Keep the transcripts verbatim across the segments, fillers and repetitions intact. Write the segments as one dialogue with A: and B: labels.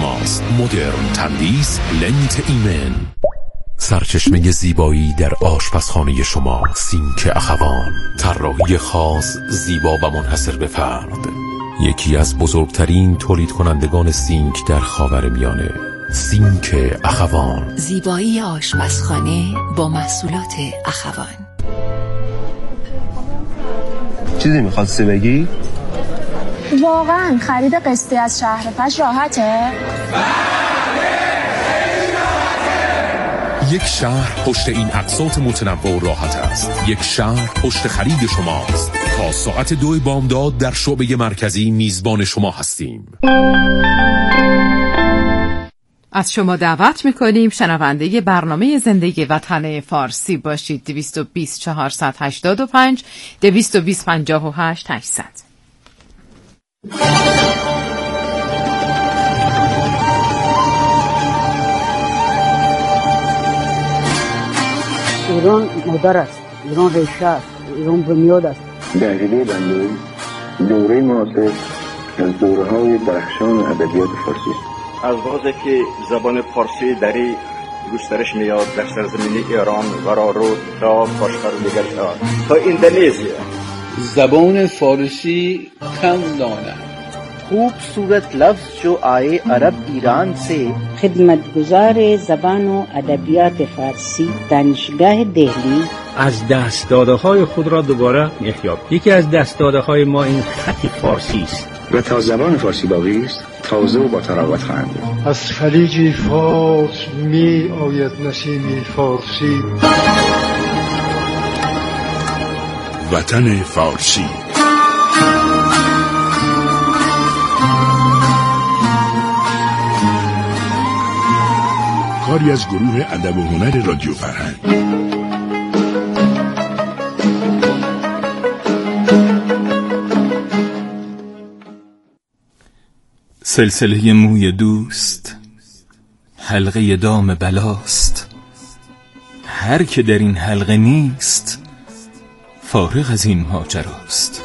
A: شماست. مدرن تندیس لنت ایمن، سرچشمه زیبایی در آشپزخانه شما. سینک اخوان، طراحی خاص، زیبا و منحصر به فرد. یکی از بزرگترین تولید کنندگان سینک در خاورمیانه. سینک اخوان،
B: زیبایی آشپزخانه با محصولات اخوان.
C: چیزی میخواستی بگی؟
D: واقعا خرید قسطی از شهر فش راحته؟
A: یک شهر پشت این اقساط متنوع و راحت است. یک شهر پشت خرید شماست. تا ساعت دو بامداد در شعبه مرکزی میزبان شما هستیم.
E: از شما دعوت میکنیم شنونده برنامه زندگی وطن فارسی باشید. دویست و بیست چهارصد هشتاد و پنج دویست و بیست پنجاه و هشت هشتصد.
F: ایران مادر است، ایران ریشه است، ایران بنیاد است.
G: دقیقه بنده دوره معاصر از دوره های درخشان ادبیات فارسی است.
H: از وقتی که زبان فارسی دری گسترش میاد در سرزمین ایران و رارو تا کاشغر و دیگر تا اندونزیا،
I: زبان فارسی کم دانند.
J: خوب صورت لفظ جو آئے عرب ایران سے.
F: خدمتگزار زبان و ادبیات فارسی دانشگاه دهلی
K: از دست‌داده‌های خود را دوباره احیا. یکی از دست‌داده‌های ما این خط فارسی است
G: و تا زبان فارسی باقی است تازه و با تراوت خواهد بود.
L: از خلیج فارس می آید نسیم فارسی.
A: وطن فارسی، کاری از گروه ادب و هنر رادیو فرهنگ.
M: سلسله موی دوست حلقه دام بلاست. هر که در این حلقه نیست فارغ از این ماجراست.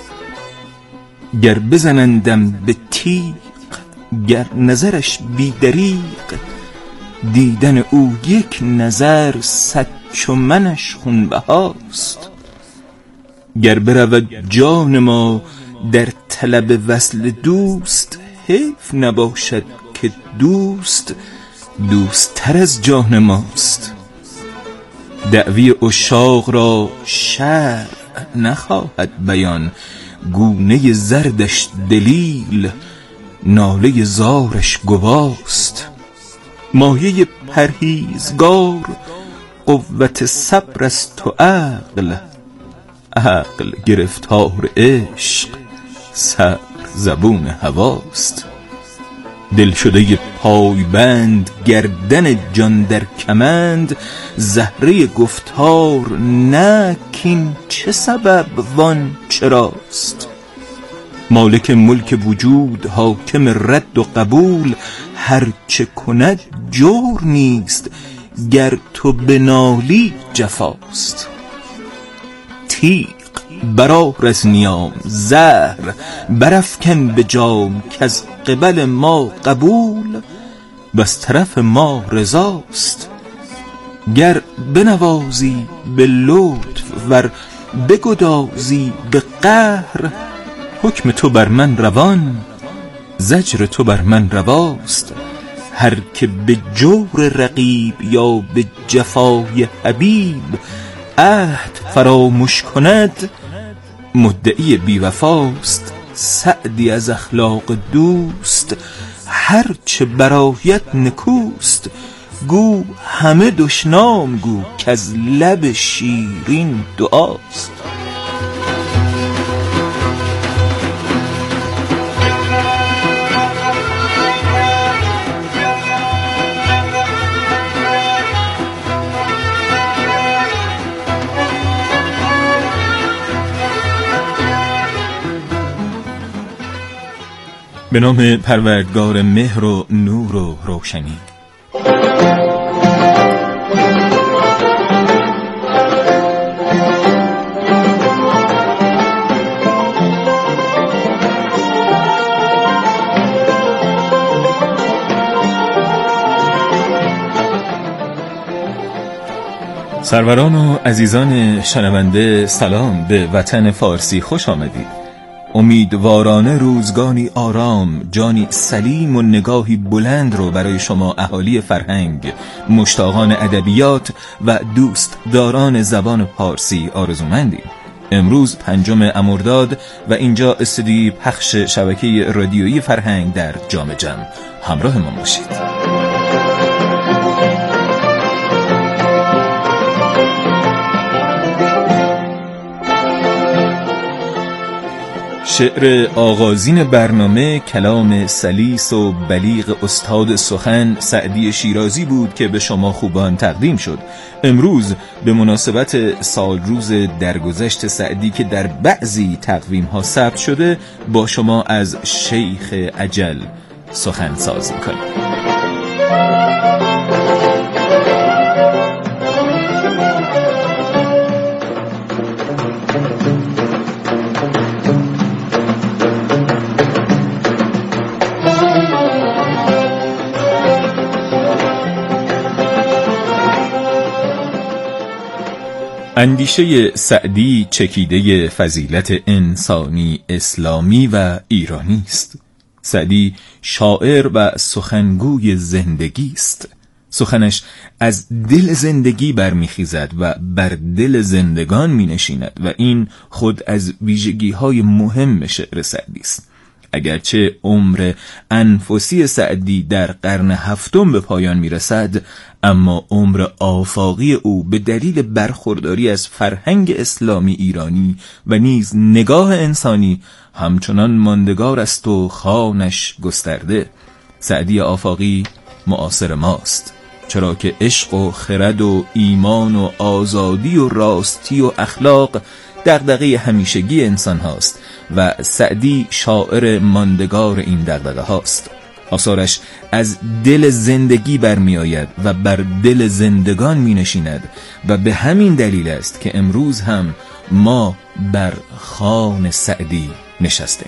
M: گر بزنندم به تیغ، گر نظرش بی دریغ، دیدن او یک نظر صد چو منش خونبهاست. گر برود جان ما در طلب وصل دوست، حیف نباشد که دوست دوست تر از جان ماست. دعوی عشاق را شرع نخواهد بیان، گونه زردش دلیل، ناله زارش گواست. مایه پرهیزگار قوت صبر است و عقل، عقل گرفتار عشق، صبر زبون هواست. دل شده پایبند گردن جان در کمند، زهره گفتار نه کین چه سبب وان چراست. مالک ملک وجود حاکم رد و قبول، هر چه کند جور نیست گر تو بنالی جفاست. تیغ برار از نیام، زهر برافکن به جام، که از قبل ما قبول و از طرف ما رضاست. گر بنوازی به لطف ور بگدازی به قهر، حکم تو بر من روان، زجر تو بر من رواست. هر که به جور رقیب یا به جفای حبیب، عهد فراموش کند مدعی بیوفاست. سعدی از اخلاق دوست هر چه برایت نکوست، گو همه دشنام گو که از لب شیرین دعاست. به نام پروردگار مهر و نور و روشنی. سروران و عزیزان شنونده، سلام، به وطن فارسی خوش آمدید. امیدوارانه روزگاری آرام، جانی سلیم و نگاهی بلند رو برای شما اهالی فرهنگ، مشتاقان ادبیات و دوست داران زبان پارسی آرزومندیم. امروز پنجم مرداد و اینجا استودیوی پخش شبکه رادیویی فرهنگ در جام جم. همراه ما باشید. شعر آغازین برنامه کلام سلیس و بلیغ استاد سخن سعدی شیرازی بود که به شما خوبان تقدیم شد. امروز به مناسبت سال روز درگذشت سعدی که در بعضی تقویم ها ثبت شده، با شما از شیخ اجل سخن سازی کنیم. اندیشه سعدی چکیده فضیلت انسانی، اسلامی و ایرانی است. سعدی شاعر و سخنگوی زندگی است. سخنش از دل زندگی برمیخیزد و بر دل زندگان مینشیند و این خود از ویژگی‌های مهم شعر سعدی است. اگرچه عمر انفسی سعدی در قرن هفتم به پایان میرسد، اما عمر آفاقی او به دلیل برخورداری از فرهنگ اسلامی ایرانی و نیز نگاه انسانی همچنان ماندگار است و خوانش گسترده. سعدی آفاقی معاصر ماست، چرا که عشق و خرد و ایمان و آزادی و راستی و اخلاق دغدغه همیشگی انسان هاست و سعدی شاعر ماندگار این دغدغه هاست. آثارش از دل زندگی برمی آید و بر دل زندگان می نشیند و به همین دلیل است که امروز هم ما بر خوان سعدی نشستیم.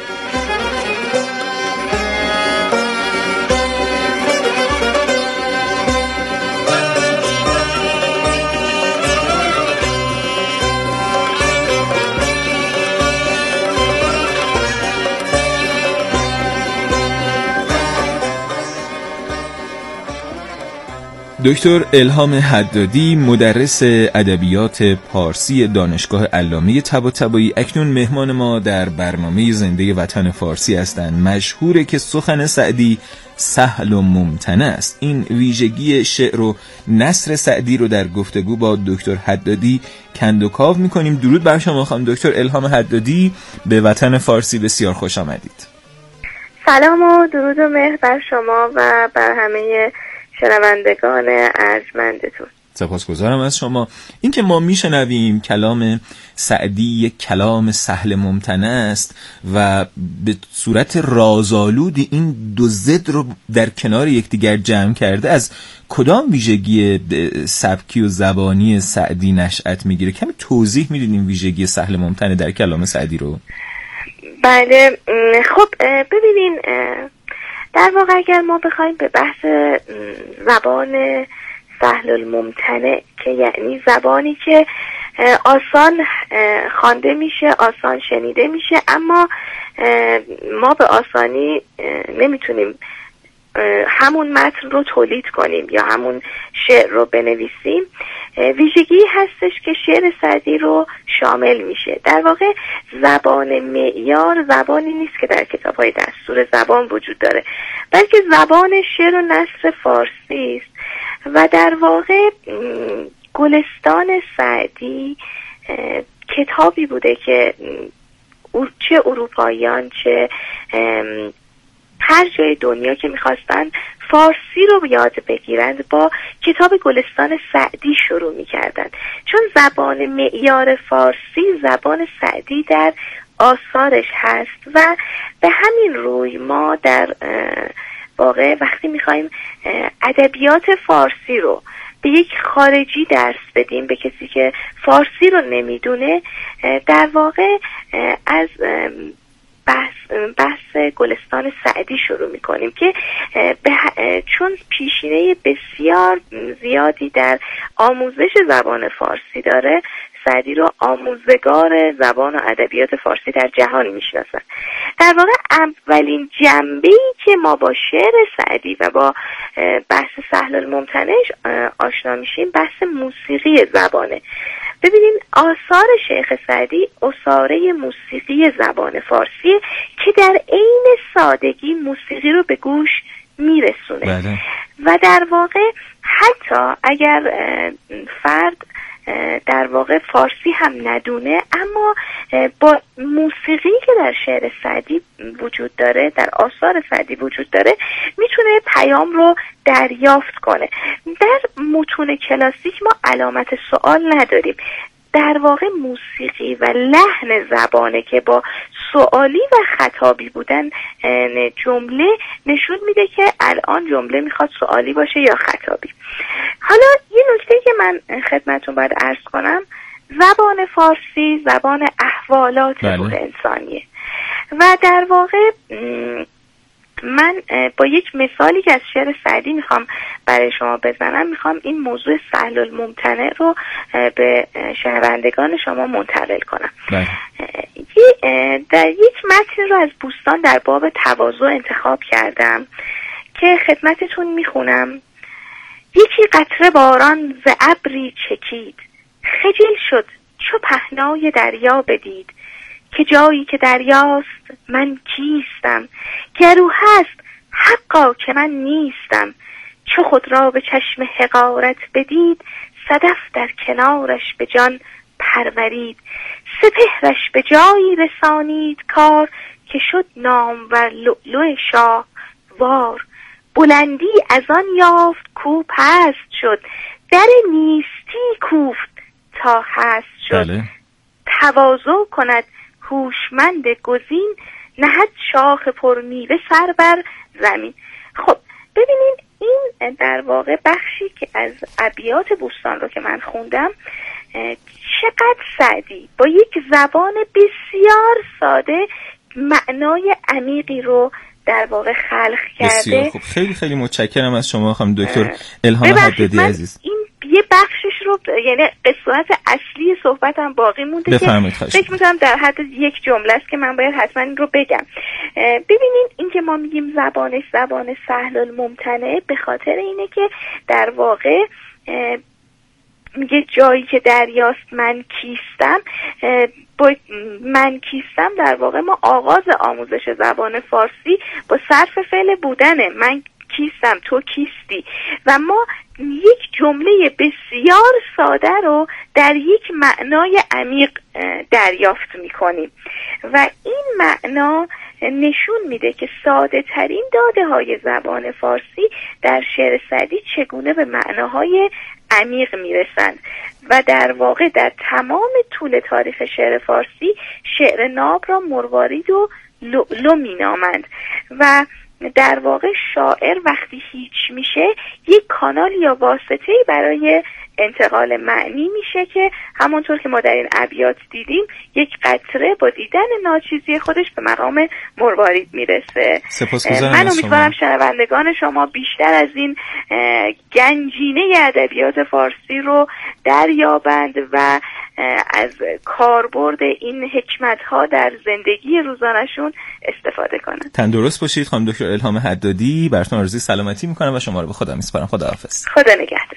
M: دکتر الهام حدادی، مدرس ادبیات پارسی دانشگاه علامه طباطبایی، اکنون مهمان ما در برنامه زنده وطن فارسی هستند. مشهوره که سخن سعدی سهل و ممتنع است. این ویژگی شعر و نثر سعدی رو در گفتگو با دکتر حدادی کند و کاو می‌کنیم. درود بر شما خانم دکتر الهام حدادی، به وطن فارسی بسیار خوش آمدید.
N: سلام و درود و مهر بر شما و بر همه شنوندگان ارجمندتون.
M: سپاسگزارم از شما. این که ما میشنویم کلام سعدی یک کلام سهل ممتنع است و به صورت رازآلودی این دو ضد رو در کنار یکدیگر جمع کرده، از کدام ویژگی سبکی و زبانی سعدی نشأت میگیره؟ کمی توضیح میدین این ویژگی سهل ممتنع در کلام سعدی رو؟
N: بله، خب ببینین، در واقع اگر ما بخوایم به بحث زبان سهل الممتنع که یعنی زبانی که آسان خوانده میشه، آسان شنیده میشه، اما ما به آسانی نمیتونیم همون متن رو تولید کنیم یا همون شعر رو بنویسیم، ویژگی هستش که شعر سعدی رو شامل میشه. در واقع زبان معیار زبانی نیست که در کتاب‌های دستور زبان وجود داره، بلکه زبان شعر و نثر فارسی است و در واقع گلستان سعدی کتابی بوده که چه اروپاییان چه هر جای دنیا که میخواستن فارسی رو یاد بگیرند با کتاب گلستان سعدی شروع میکردن، چون زبان معیار فارسی زبان سعدی در آثارش هست و به همین روی ما در واقع وقتی میخوایم ادبیات فارسی رو به یک خارجی درس بدیم، به کسی که فارسی رو نمیدونه، در واقع از بحث, بحث گلستان سعدی شروع میکنیم که چون پیشینه بسیار زیادی در آموزش زبان فارسی داره سعدی رو آموزگار زبان و ادبیات فارسی در جهان میشناسن. در واقع اولین جنبه‌ای که ما با شعر سعدی و با بحث سهل الممتنعش آشنا میشیم بحث موسیقی زبانه. ببینید آثار شیخ سعدی اساره موسیقی زبان فارسی که در عین سادگی موسیقی رو به گوش میرسونه. بله. و در واقع حتی اگر فرد در واقع فارسی هم ندونه اما با موسیقی که در شعر سعدی وجود داره، در آثار سعدی وجود داره، میتونه پیام رو دریافت کنه. در متون کلاسیک ما علامت سوال نداریم، در واقع موسیقی و لحن زبانه که با سوالی و خطابی بودن جمله نشون میده که الان جمله میخواد سوالی باشه یا خطابی. حالا یه نکته که من خدمتتون باید عرض کنم، زبان فارسی زبان احوالات روح انسانیه و در واقع من با یک مثالی که از شعر سعدی میخوام برای شما بزنم، میخوام این موضوع سهل الممتنع رو به شنوندگان شما منتقل کنم. در یک متن رو از بوستان در باب تواضع انتخاب کردم که خدمتتون میخونم. یکی قطره باران ز ابری چکید، خجل شد چو پهنای دریا بدید، که جایی که دریاست من کیستم، گرو هست حقا که من نیستم، چو خود را به چشم حقارت بدید، صدف در کنارش به جان پرورید، سپهرش به جایی رسانید کار، که شد نامور لؤلؤ شاه وار، بلندی از آن یافت کو پست شد، در نیستی کوفت تا هست شد. بله. تواضع کند هوشمند گزین، نهد شاخ پر میوه سر بر زمین. خب ببینین این در واقع بخشی که از ابیات بوستان رو که من خوندم، چقدر سعدی با یک زبان بسیار ساده معنای عمیقی رو در واقع خلق کرده.
M: بسیار خوب، خیلی خیلی متشکرم از شما خانم دکتر الهام حدادی عزیز.
N: این یه بخشش رو یعنی قسمت اصلی صحبتم باقی مونده که فکر می‌کنم در حد یک جمله است که من باید حتما این رو بگم. ببینین این که ما میگیم زبانش زبان سهل الممتنع به خاطر اینه که در واقع میگه جایی که دریاست من کیستم. با من کیستم در واقع ما آغاز آموزش زبان فارسی با صرف فعل بودنه، من کیستم تو کیستی، و ما یک جمله بسیار ساده رو در یک معنای عمیق دریافت میکنیم و این معنا نشون میده که ساده ترین داده های زبان فارسی در شعر سعدی چگونه به معناهای عمیق میرسند و در واقع در تمام طول تاریخ شعر فارسی شعر ناب را مروارید و لؤلؤ مینامند و در واقع شاعر وقتی هیچ میشه یک کانال یا واسطه‌ای برای انتقال معنی میشه که همونطور که ما در این ابیات دیدیم یک قطره با دیدن ناچیزی خودش به مقام مروارید میرسه. من امیدوارم شنوندگان شما بیشتر از این گنجینه ادبیات فارسی رو دریابند و از کاربرد این حکمت‌ها در زندگی روزانه‌شون استفاده کنند.
M: تندرست باشید خانم دکتر الهام حدادی، براتون آرزوی سلامتی میکنم و شما رو به خدا میسپارم. خداحافظ.
N: خدا نگهدار.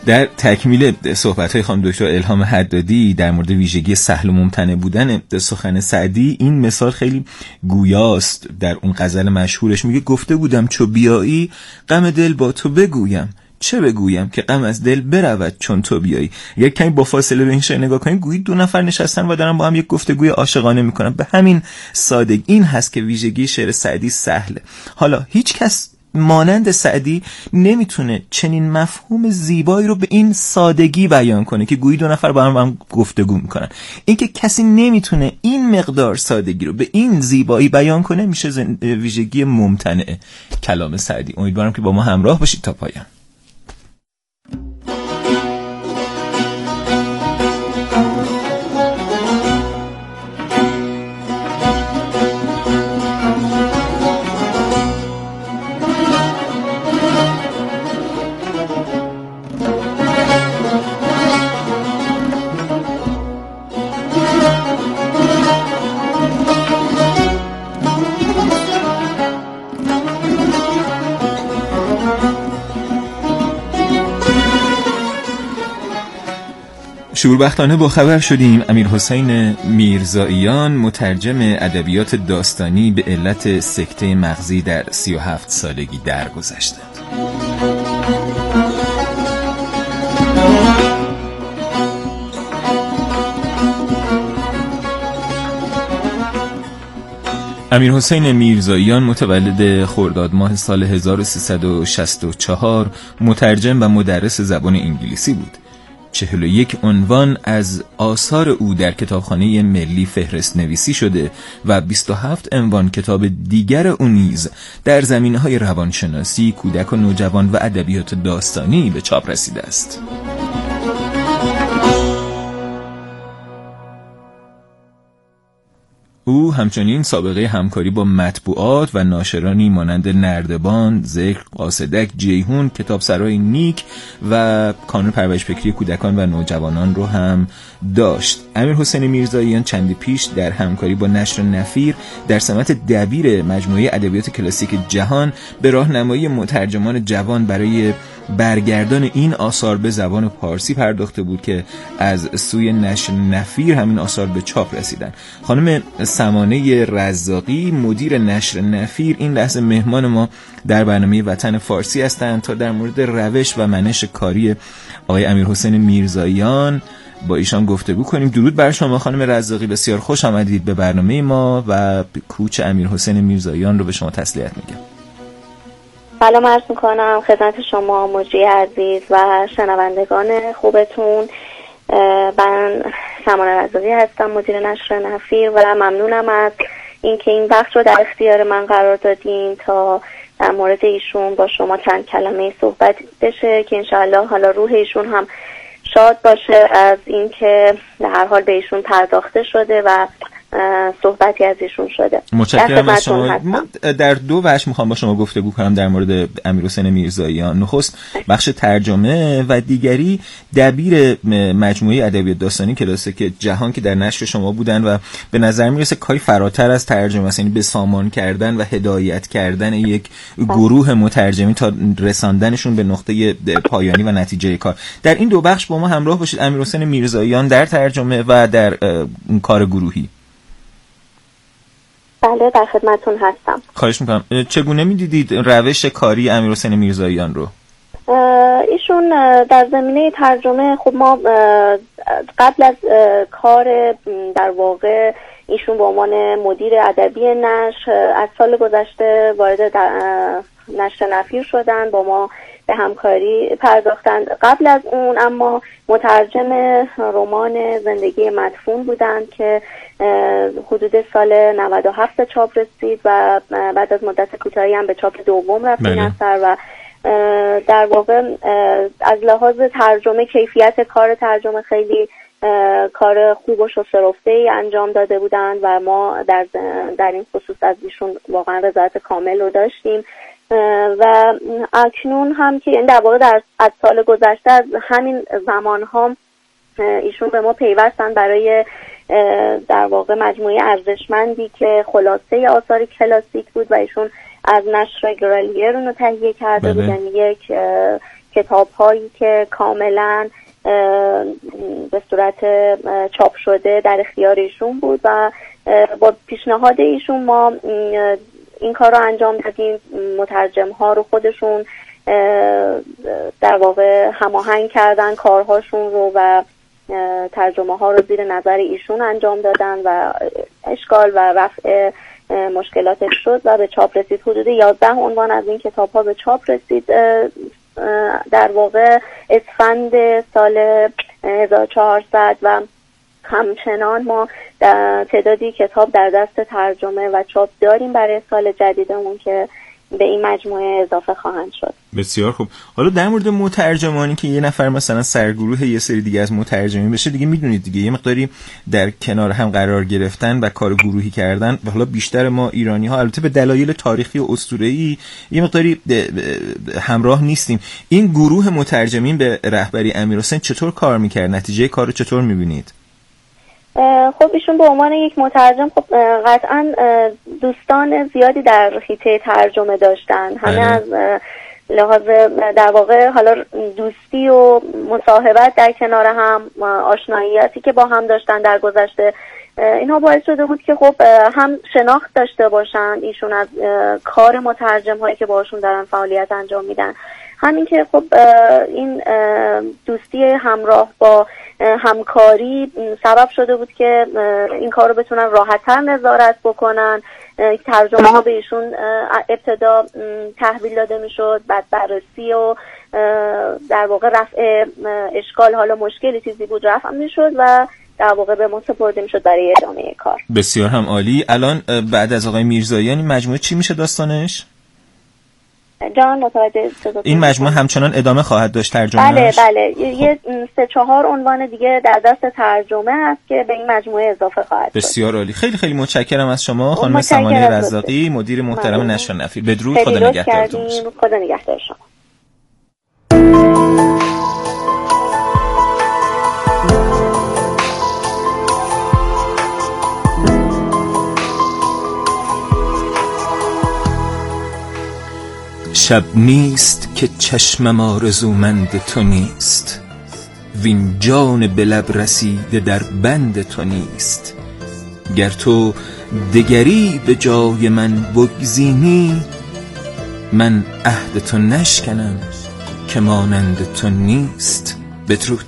M: در تکمیل صحبت‌های خانم دکتر الهام حدادی در مورد ویژگی سهل و ممتنع بودن سخن سعدی، این مثال خیلی گویاست. در اون غزل مشهورش میگه گفته بودم چو بیایی غم دل با تو بگویم، چه بگویم که غم از دل برود چون تو بیایی. یک کمی با فاصله به این شعر نگاه کنید، گویی دو نفر نشستن و دارن با هم یک گفتگوی عاشقانه میکنن. به همین سادگی این هست که ویژگی شعر سعدی سهله. حالا هیچ کس مانند سعدی نمیتونه چنین مفهوم زیبایی رو به این سادگی بیان کنه که گویی دو نفر با هم, با هم گفتگو میکنن. این که کسی نمیتونه این مقدار سادگی رو به این زیبایی بیان کنه میشه زن... ویژگی ممتنع کلام سعدی. امیدوارم که با ما همراه باشید تا پایان. شوربختانه با خبر شدیم امیرحسین میرزاییان مترجم ادبیات داستانی به علت سکته مغزی در سی و هفت سالگی درگذشتند. امیرحسین میرزاییان متولد خرداد ماه سال هزار و سیصد و شصت و چهار مترجم و مدرس زبان انگلیسی بود. چهل و یک عنوان از آثار او در کتابخانه ملی فهرست نویسی شده و بیست و هفت عنوان کتاب دیگر او نیز در زمینه‌های روانشناسی، کودک و نوجوان و ادبیات داستانی به چاپ رسیده است. او همچنین سابقه همکاری با مطبوعات و ناشرانی مانند نردبان، ذکر، قاصدک، جیهون، کتابسرای نیک و کانون پرورش فکری کودکان و نوجوانان رو هم داشت. امیرحسین میرزاییان چندی پیش در همکاری با نشر نفیر در سمت دبیر مجموعه ادبیات کلاسیک جهان به راهنمایی مترجمان جوان برای برگردان این آثار به زبان پارسی پرداخته بود که از سوی نشر نفیر همین آثار به چاپ رسیدن. خانم سمانه رزاقی مدیر نشر نفیر این لحظه مهمان ما در برنامه وطن فارسی هستند تا در مورد روش و منش کاری آقای امیرحسین میرزاییان با ایشان گفتگو کنیم. درود بر شما خانم رزاقی، بسیار خوش آمدید به برنامه ما و کوچ امیرحسین میرزاییان رو به شما تسلیت میگم.
N: سلام عرض میکنم خدمت شما مجری عزیز و شنوندگان خوبتون. من سمانه رزاقی هستم، مدیر نشر نفیر و ممنونم از اینکه این وقت رو در اختیار من قرار دادین تا در مورد ایشون با شما چند کلمه صحبت بشه که انشاءالله حالا روح ایشون هم شاد باشه از اینکه در هر حال به ایشون پرداخته شده و صحبتی از ایشون شده.
M: متشکرم از شما. من در دو وجه میخوام با شما گفتگو کنم در مورد امیرحسین میرزاییان. نخست بخش ترجمه و دیگری دبیر مجموعه ادبیات داستانی کلاسیک جهان که در نشر شما بودن و به نظر میرسه کاری فراتر از ترجمه است، یعنی به سامان کردن و هدایت کردن یک گروه مترجمین تا رساندنشون به نقطه پایانی و نتیجه کار. در این دو بخش با ما همراه باشید امیرحسین میرزاییان در ترجمه و در اون کار گروهی.
N: بله در خدمتون هستم.
M: خواهش میکنم. چگونه میدیدید روش کاری امیرحسین میرزاییان رو؟
N: ایشون در زمینه ترجمه خب ما قبل از کار در واقع ایشون به عنوان مدیر ادبی نشر از سال گذشته وارد نشر نفیر شدن، با ما به همکاری پرداختند. قبل از اون اما مترجم رمان زندگی مدفون بودند که حدود سال نود و هفت چاپ رسید و بعد از مدت کوتاهی هم به چاپ دوم رفت این اثر و در واقع از لحاظ ترجمه کیفیت کار ترجمه خیلی کار خوب و شست‌ورفته انجام داده بودند و ما در در این خصوص از ایشون واقعا رضایت کامل رو داشتیم و اکنون هم که این در واقع در از سال گذشته از همین زمان ها ایشون به ما پیوستن برای در واقع مجموعه ارزشمندی که خلاصه آثار کلاسیک بود و ایشون از نشر گرالیه رو تهیه کرده بودن، یک کتاب‌هایی که کاملا به صورت چاپ شده در اختیار ایشون بود و با پیشنهاد ایشون ما این کار رو انجام دادیم. مترجم ها رو خودشون در واقع هماهنگ کردن کارهاشون رو و ترجمه ها رو زیر نظر ایشون انجام دادن و اشکال و رفع مشکلاتش شد و به چاپ رسید. حدود یازده عنوان از این کتاب ها به چاپ رسید در واقع اسفند سال هزار و چهارصد و همچنان ما در تعدادی کتاب در دست ترجمه و چاپ داریم برای سال جدیدمون که به این مجموعه اضافه خواهند شد.
M: بسیار خوب. حالا در مورد مترجمانی که یه نفر مثلا سرگروه یه سری دیگه از مترجمین بشه، دیگه میدونید دیگه یه مقداری در کنار هم قرار گرفتن و کار گروهی کردن و حالا بیشتر ما ایرانی ها البته به دلایل تاریخی و اسطوره‌ای یه مقداری همراه نیستیم. این گروه مترجمین به رهبری امیرحسین چطور کار میکرد؟ نتیجه کارو چطور میبینید؟
N: خب ایشون به عنوان یک مترجم خب قطعا دوستان زیادی در حیطه ترجمه داشتن، همه از لحاظ در واقع حالا دوستی و مصاحبت در کنار هم، آشناییاتی که با هم داشتن در گذشته، اینها باعث شده بود که خب هم شناخت داشته باشن ایشون از کار مترجم هایی که باشون دارن فعالیت انجام میدن، همین که خب این دوستی همراه با همکاری سبب شده بود که این کار رو بتونن راحت‌تر نظارت بکنن. ترجمه ها به ایشون ابتدا تحویل داده میشد، بعد بررسی و در واقع رفع اشکال، حالا مشکلی چیزی بود رفع میشد و در واقع به ما سپرده میشد برای ادامه کار.
M: بسیار هم عالی. الان بعد از آقای میرزاییان این مجموعه چی میشه داستانش؟
N: جان متوجه شد.
M: این مجموعه همچنان ادامه خواهد داشت ترجمه‌اش؟
N: بله بله، یه سه چهار عنوان دیگه در دست ترجمه هست که به این مجموعه اضافه خواهد شد.
M: بسیار عالی. خیلی خیلی متشکرم از شما خانم سمانه رزاقی، مدیر محترم نشر نفیر. بدرود، خدا نگهدارتون باشه.
N: خدا نگهدار شما.
M: شب نیست که چشمم آرزومند تو نیست، وین جان به لب رسیده در بند تو نیست. گر تو دگری به جای من بگزینی، من عهد تو نشکنم که مانند تو نیست. بدرود.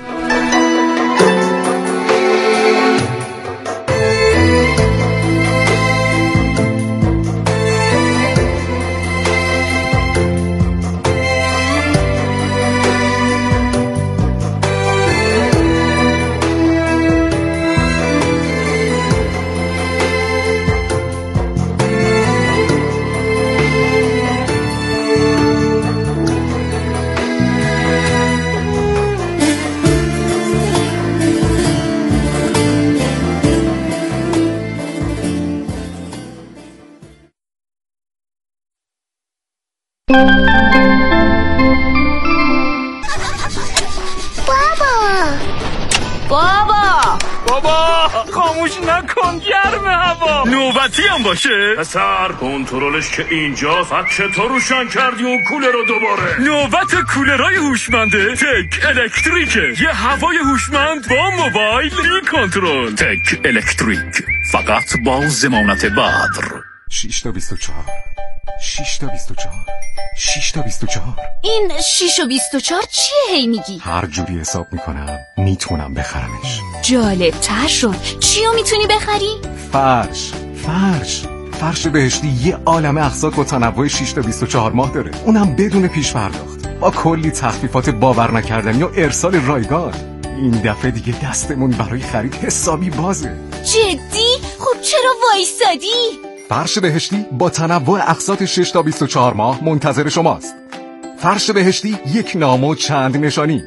O: نوبتی هم باشه پسر، کنترلش که اینجا فقط چطور روشن کردی اون کولر رو دوباره؟ نوبت کولرهای هوشمنده تک الکتریکه، یه هوای هوشمند با موبایل بی کنترل. تک الکتریک، فقط با ضمانت بدر.
A: شش تا بیست و چهار شش تا بیست و چهار شش تا بیست و چهار.
P: این شش و بیست و چهار چیه هی میگی؟
A: هر جوری حساب میکنم میتونم بخرمش.
P: جالب تر شد. چیو میتونی بخری؟
A: فرش فرش فرش بهشتی یه عالم اقساط با تنوع شش تا بیست و چهار ماه داره، اونم بدون پیش پرداخت، با کلی تخفیفات باور نکردنی و ارسال رایگان. این دفعه دیگه دستمون برای خرید حسابی بازه.
P: جدی؟ خب چرا وایسادی؟
A: فرش بهشتی با تنوع اقساط شش تا بیست و چهار ماه منتظر شماست. فرش بهشتی، یک نام و چند نشانی.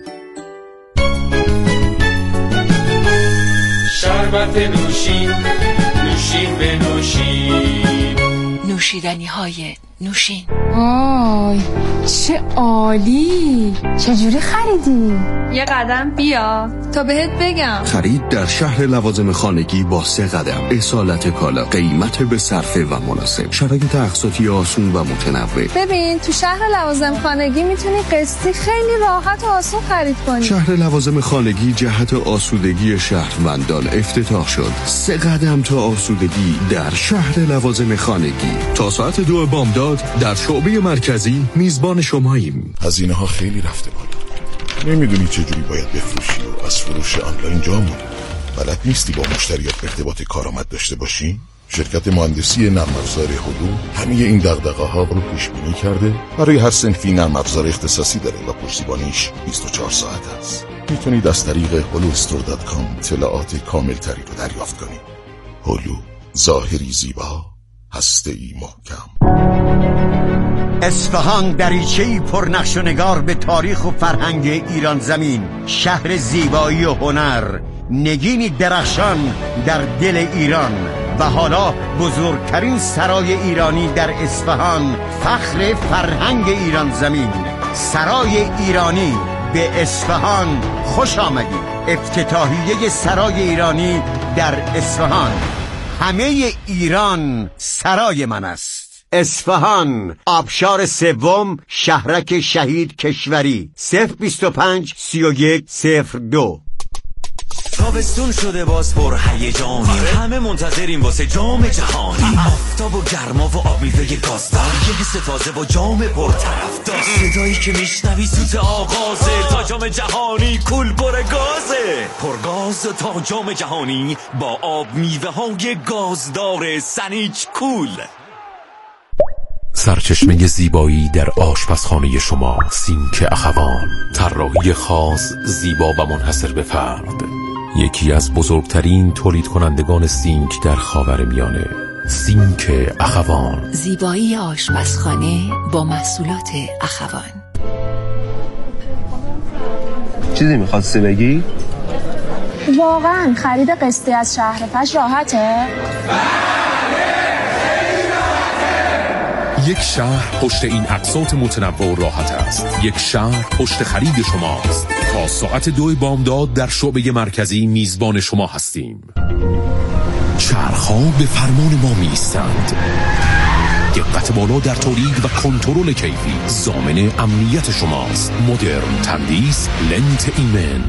Q: شربت نوشین، نوشین به نوشین،
B: نوشیدنی های نوشین.
D: آی چه عالی، چجوری خریدی؟
Q: یه قدم بیا تا بهت بگم.
R: خرید در شهر لوازم خانگی با سه قدم. اصالت کالا، قیمت به صرفه و مناسب، شرایط اقساطی آسون و متنوع.
Q: ببین تو شهر لوازم خانگی میتونی قسطی خیلی راحت و آسون خرید کنی.
R: شهر لوازم خانگی جهت آسودگی شهروندان افتتاح شد. سه قدم تا آسودگی در شهر لوازم خانگی. تا ساعت دو بامداد در شعبه مرکزی میزبان شماییم.
S: هزینه ها خیلی رفته بالا. نمیدونی چجوری باید بفروشی و از فروش آنلاین جا موندی. بلد نیستی با مشتریات ارتباط کارآمد داشته باشی؟ شرکت مهندسی نرم افزار هلو همه این دغدغه ها رو پیش بینی کرده. برای هر صنفی نرم افزار اختصاصی داره و پشتیبانیش بیست و چهار ساعت است. میتونید از طریق هلو استور دات کام اطلاعات کامل تری رو دریافت کنید. هلو، ظاهری زیبا، هسته‌ای محکم.
T: اصفهان دریچه‌ای پر نقش و نگار به تاریخ و فرهنگ ایران زمین، شهر زیبایی و هنر، نگینی درخشان در دل ایران و حالا بزرگترین سرای ایرانی در اصفهان، فخر فرهنگ ایران زمین، سرای ایرانی به اصفهان خوش آمدید. افتتاحیه سرای ایرانی در اصفهان. همه ایران سرای من است. اصفهان، آبشار سوم، شهرک شهید کشوری. صفر بیست و پنج سی و یک صفر دو.
U: تابستون شده باز پر هیجانیم، همه منتظریم واسه جام جهانی. آفتاب و گرما و آب میوه گازدار، یه حس تازه و جام پر طرفدار. صدایی که میشنوی سوت آغازه، تا جام جهانی کول پر گازه. پرگاز تا جام جهانی با آب میوه های گازدار سنیچ کول.
A: سرچشمه زیبایی در آشپزخانه شما، سینک اخوان. طراحی خاص، زیبا و منحصر به فرد. یکی از بزرگترین تولید کنندگان سینک در خاورمیانه، سینک اخوان.
B: زیبایی آشپزخانه با محصولات اخوان.
C: چیزی میخواستی بگی؟
D: واقعا خرید قسطی از شهرفش راحته؟
A: یک شهر پشت این اقساط متنوع و راحت است. یک شهر پشت خرید شماست. تا ساعت دو بامداد در شعبه مرکزی میزبان شما هستیم. چرخ‌ها به فرمان ما می‌ایستند. دقت بالا در تولید و کنترل کیفی ضامن امنیت شماست. مدرن تندیس لنت ایمن.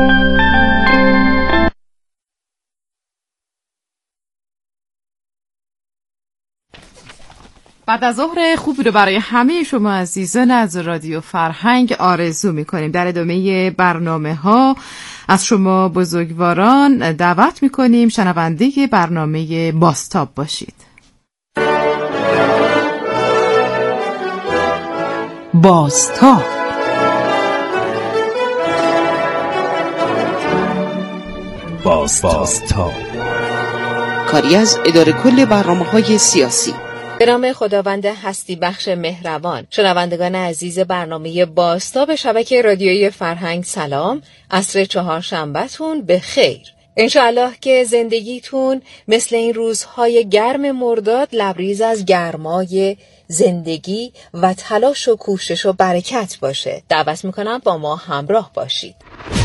E: بعد از ظهر خوبی رو برای همه شما عزیزان از رادیو فرهنگ آرزو می‌کنیم. در ادامه برنامه ها از شما بزرگواران دعوت می‌کنیم شنونده برنامه بازتاب باشید. بازتاب
V: بازتاب کاری از اداره کل برنامه‌های سیاسی.
W: به نام خداوند هستی بخش مهربان. شنوندگان عزیز برنامه بازتاب شبکه رادیویی فرهنگ، سلام. عصر چهارشنبه‌تون به خیر. انشاءالله که زندگیتون مثل این روزهای گرم مرداد لبریز از گرمای زندگی و تلاش و کوشش و برکت باشه. دعوت میکنم با ما همراه باشید.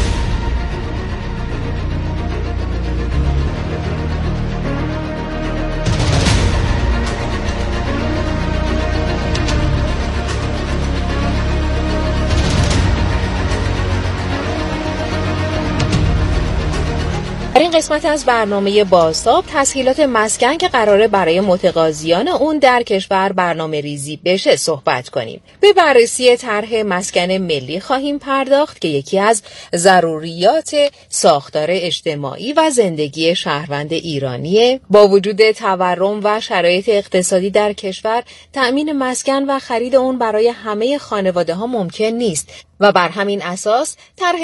W: در این قسمت از برنامه بازتاب تسهیلات مسکن که قراره برای متقاضیان اون در کشور برنامه ریزی بشه صحبت کنیم. به بررسی طرح مسکن ملی خواهیم پرداخت که یکی از ضروریات ساختار اجتماعی و زندگی شهروند ایرانیه. با وجود تورم و شرایط اقتصادی در کشور، تأمین مسکن و خرید اون برای همه خانواده ها ممکن نیست و بر همین اساس طرح